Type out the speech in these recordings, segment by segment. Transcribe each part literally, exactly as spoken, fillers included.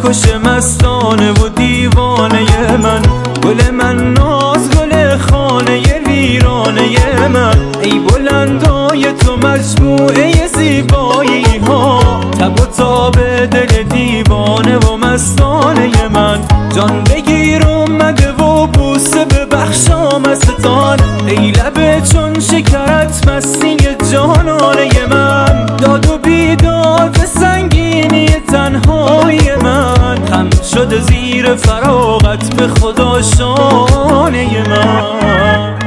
کش مستانه و دیوانه من، گل من ناز گل خانه ویرانه من. ای بلندای تو مجموعه زیبایی ها، تب و تاب دل دیوانه و مستانه من. جان بگیر اومده و بوسه ببخشام ازتان، ای لبه چون شکرت مستی جانانه من. داد و بیداد سنگینی تنهای من، خم شده زیر فراغت به خدا شانه من.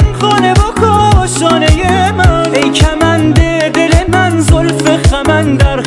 کمند دل من زلف خمن در